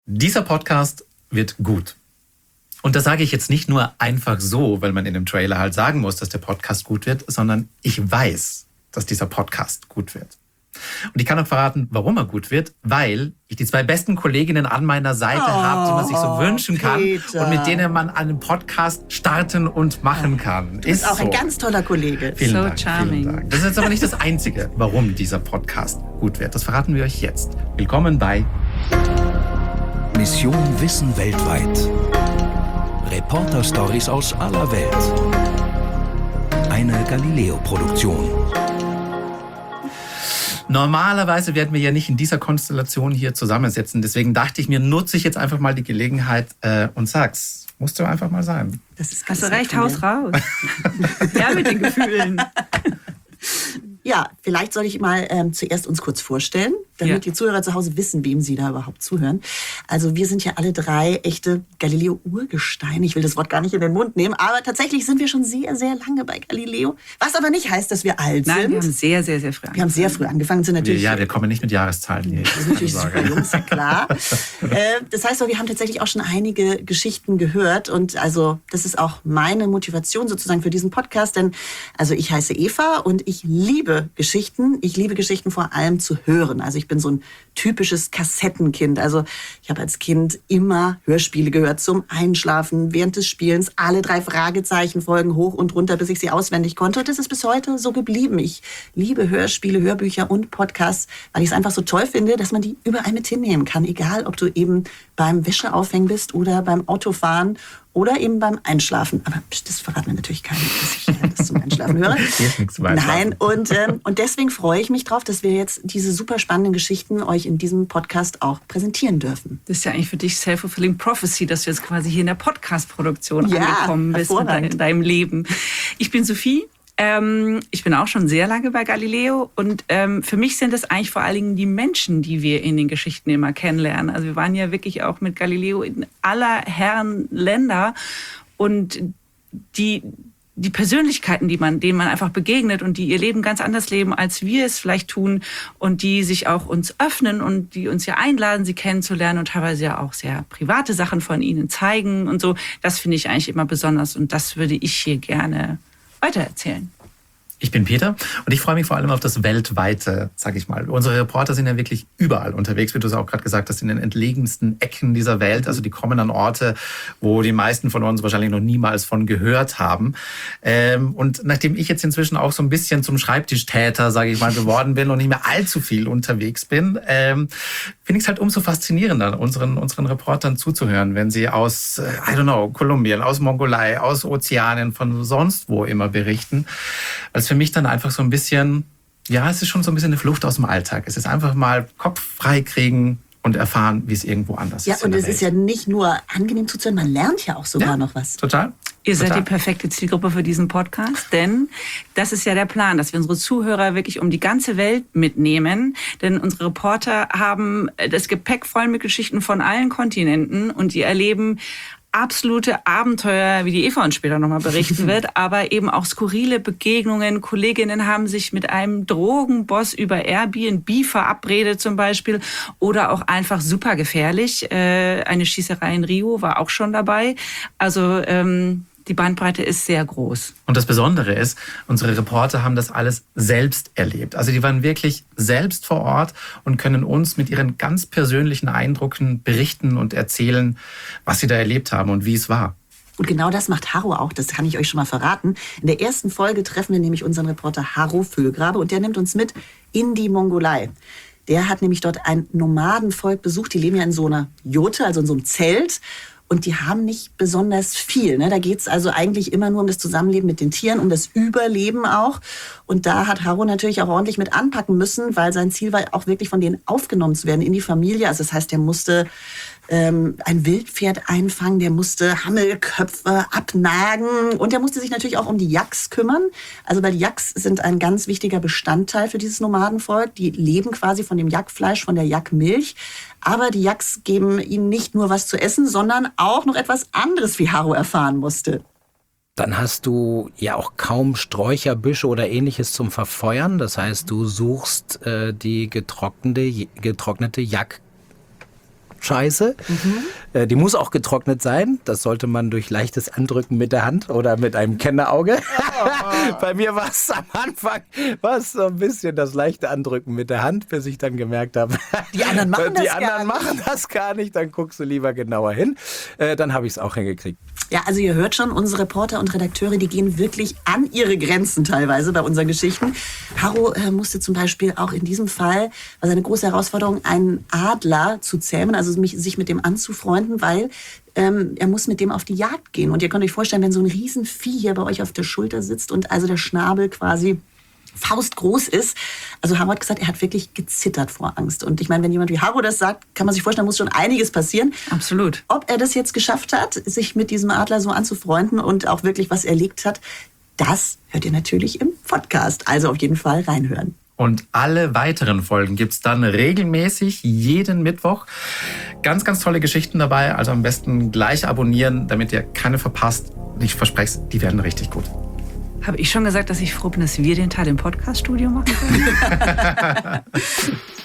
Dieser Podcast wird gut. Und das sage ich jetzt nicht nur einfach so, weil man in dem Trailer halt sagen muss, dass der Podcast gut wird, sondern ich weiß, dass dieser Podcast gut wird. Und ich kann auch verraten, warum er gut wird, weil ich die 2 besten Kolleginnen an meiner Seite habe, die man sich so wünschen kann, Peter. und mit denen man einen Podcast starten und machen kann. Du bist auch ein ganz toller Kollege. Vielen So Dank, charming. vielen Dank. Das ist jetzt aber nicht das Einzige, warum dieser Podcast gut wird. Das verraten wir euch jetzt. Willkommen bei Mission Wissen weltweit. Reporter-Stories aus aller Welt. Eine Galileo-Produktion. Normalerweise werden wir ja nicht in dieser Konstellation hier zusammensitzen. Deswegen dachte ich mir, nutze ich jetzt einfach mal die Gelegenheit und sag's. Musst du einfach mal sein. Das ist Hast du recht, haus raus. Ja, mit den Gefühlen. Ja, vielleicht soll ich mal zuerst uns kurz vorstellen, damit die Zuhörer zu Hause wissen, wem sie da überhaupt zuhören. Also wir sind ja alle 3 echte Galileo-Urgesteine. Ich will das Wort gar nicht in den Mund nehmen, aber tatsächlich sind wir schon sehr, sehr lange bei Galileo. Was aber nicht heißt, dass wir alt sind. Nein, wir haben sehr, sehr, sehr früh angefangen. Wir haben sehr früh angefangen, sind natürlich... Ja, wir kommen nicht mit Jahreszahlen hier. Das ist natürlich super jung, ist ja klar. Das heißt, wir haben tatsächlich auch schon einige Geschichten gehört und also das ist auch meine Motivation sozusagen für diesen Podcast, denn also ich heiße Eva und ich liebe Geschichten. Ich liebe Geschichten vor allem zu hören. Also ich bin so ein typisches Kassettenkind. Also ich habe als Kind immer Hörspiele gehört zum Einschlafen, während des Spielens, alle 3 Fragezeichenfolgen hoch und runter, bis ich sie auswendig konnte. Und das ist bis heute so geblieben. Ich liebe Hörspiele, Hörbücher und Podcasts, weil ich es einfach so toll finde, dass man die überall mit hinnehmen kann. Egal, ob du eben beim Wäscheaufhängen bist oder beim Autofahren oder eben beim Einschlafen. Aber das verraten wir natürlich keinem, dass ich das zum Einschlafen höre. Hier ist nichts zum Einschlafen. Nein, und deswegen freue ich mich drauf, dass wir jetzt diese super spannenden Geschichten euch in diesem Podcast auch präsentieren dürfen. Das ist ja eigentlich für dich self-fulfilling prophecy, dass du jetzt quasi hier in der Podcast-Produktion Ja, angekommen bist hervorragend. in deinem Leben. Ich bin Sophie. Ich bin auch schon sehr lange bei Galileo und für mich sind es eigentlich vor allen Dingen die Menschen, die wir in den Geschichten immer kennenlernen. Also wir waren ja wirklich auch mit Galileo in aller Herren Länder und die Persönlichkeiten, denen man einfach begegnet und die ihr Leben ganz anders leben, als wir es vielleicht tun und die sich auch uns öffnen und die uns ja einladen, sie kennenzulernen und teilweise ja auch sehr private Sachen von ihnen zeigen und so. Das finde ich eigentlich immer besonders und das würde ich hier gerne weitererzählen. Ich bin Peter und ich freue mich vor allem auf das Weltweite, sag ich mal. Unsere Reporter sind ja wirklich überall unterwegs, wie du es auch gerade gesagt hast, in den entlegensten Ecken dieser Welt. Also die kommen an Orte, wo die meisten von uns wahrscheinlich noch niemals von gehört haben. Und nachdem ich jetzt inzwischen auch so ein bisschen zum Schreibtischtäter, sage ich mal, geworden bin und nicht mehr allzu viel unterwegs bin, finde ich es halt umso faszinierender, unseren Reportern zuzuhören, wenn sie aus, Kolumbien, aus Mongolei, aus Ozeanien, von sonst wo immer berichten. Weil es für mich dann einfach so ein bisschen, ja, es ist schon so ein bisschen eine Flucht aus dem Alltag. Es ist einfach mal Kopf frei kriegen und erfahren, wie es irgendwo anders ist. Ja, und es ist ja nicht nur angenehm zuzuhören, man lernt ja auch sogar noch was. Total. Ihr seid die perfekte Zielgruppe für diesen Podcast, denn das ist ja der Plan, dass wir unsere Zuhörer wirklich um die ganze Welt mitnehmen. Denn unsere Reporter haben das Gepäck voll mit Geschichten von allen Kontinenten und die erleben absolute Abenteuer, wie die Eva uns später nochmal berichten wird, aber eben auch skurrile Begegnungen. Kolleginnen haben sich mit einem Drogenboss über Airbnb verabredet zum Beispiel oder auch einfach super gefährlich. Eine Schießerei in Rio war auch schon dabei. Also die Bandbreite ist sehr groß. Und das Besondere ist, unsere Reporter haben das alles selbst erlebt. Also die waren wirklich selbst vor Ort und können uns mit ihren ganz persönlichen Eindrücken berichten und erzählen, was sie da erlebt haben und wie es war. Und genau das macht Harro auch, das kann ich euch schon mal verraten. In der ersten Folge treffen wir nämlich unseren Reporter Harro Füllgrabe und der nimmt uns mit in die Mongolei. Der hat nämlich dort ein Nomadenvolk besucht, die leben ja in so einer Jurte, also in so einem Zelt. Und die haben nicht besonders viel. Ne? Da geht's also eigentlich immer nur um das Zusammenleben mit den Tieren, um das Überleben auch. Und da hat Harro natürlich auch ordentlich mit anpacken müssen, weil sein Ziel war auch wirklich von denen aufgenommen zu werden in die Familie. Also das heißt, der musste ein Wildpferd einfangen, der musste Hammelköpfe abnagen und der musste sich natürlich auch um die Yaks kümmern. Also weil die Yaks sind ein ganz wichtiger Bestandteil für dieses Nomadenvolk. Die leben quasi von dem Yakfleisch, von der Yakmilch. Aber die Yaks geben ihnen nicht nur was zu essen, sondern auch noch etwas anderes, wie Harro erfahren musste. Dann hast du ja auch kaum Sträucherbüsche oder Ähnliches zum Verfeuern. Das heißt, du suchst die getrocknete scheiße. Die muss auch getrocknet sein. Das sollte man durch leichtes Andrücken mit der Hand oder mit einem Kennerauge. Bei mir war es am Anfang so ein bisschen das leichte Andrücken mit der Hand, bis ich dann gemerkt habe, Die anderen machen das die gar anderen nicht. machen das gar nicht. Dann guckst du lieber genauer hin. Dann habe ich es auch hingekriegt. Ja, also ihr hört schon, unsere Reporter und Redakteure, die gehen wirklich an ihre Grenzen teilweise bei unseren Geschichten. Harro musste zum Beispiel auch in diesem Fall, war seine große Herausforderung, einen Adler zu zähmen, also sich mit dem anzufreunden, weil er muss mit dem auf die Jagd gehen. Und ihr könnt euch vorstellen, wenn so ein Riesenvieh hier bei euch auf der Schulter sitzt und also der Schnabel quasi faustgroß ist. Also Harro hat gesagt, er hat wirklich gezittert vor Angst. Und ich meine, wenn jemand wie Harro das sagt, kann man sich vorstellen, muss schon einiges passieren. Absolut. Ob er das jetzt geschafft hat, sich mit diesem Adler so anzufreunden und auch wirklich was erlegt hat, das hört ihr natürlich im Podcast. Also auf jeden Fall reinhören. Und alle weiteren Folgen gibt es dann regelmäßig jeden Mittwoch. Ganz, ganz tolle Geschichten dabei. Also am besten gleich abonnieren, damit ihr keine verpasst. Ich verspreche es, die werden richtig gut. Habe ich schon gesagt, dass ich froh bin, dass wir den Teil im Podcaststudio machen können?